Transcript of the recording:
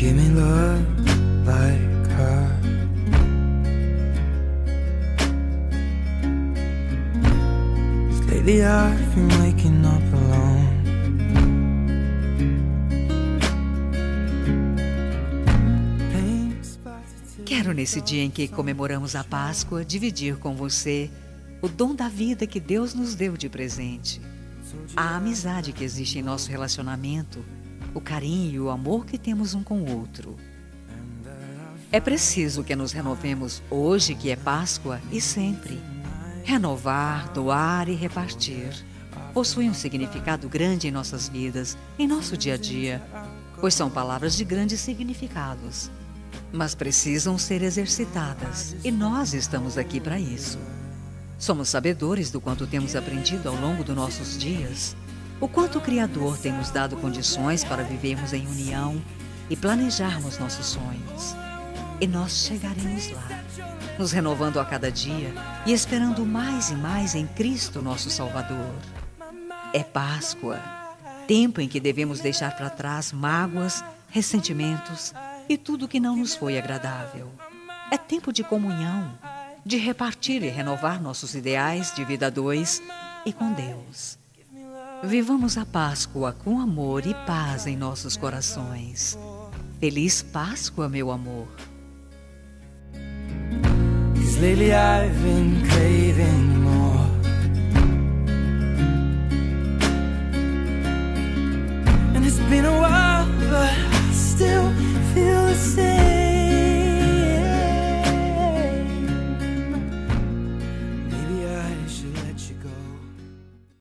give me love like her. Lately I've been waking up alone. Quero nesse dia em que comemoramos a Páscoa dividir com você o dom da vida que Deus nos deu de presente, a amizade que existe em nosso relacionamento, o carinho e o amor que temos um com o outro. É preciso que nos renovemos hoje, que é Páscoa, e sempre. Renovar, doar e repartir possui um significado grande em nossas vidas, em nosso dia a dia, pois são palavras de grandes significados, mas precisam ser exercitadas, e nós estamos aqui para isso. Somos sabedores do quanto temos aprendido ao longo dos nossos dias, o quanto o Criador tem nos dado condições para vivermos em união e planejarmos nossos sonhos. E nós chegaremos lá, nos renovando a cada dia e esperando mais e mais em Cristo, nosso Salvador. É Páscoa, tempo em que devemos deixar para trás mágoas, ressentimentos e tudo que não nos foi agradável. É tempo de comunhão, de repartir e renovar nossos ideais de vida a dois e com Deus. Vivamos a Páscoa com amor e paz em nossos corações. Feliz Páscoa, meu amor. Lately I've been craving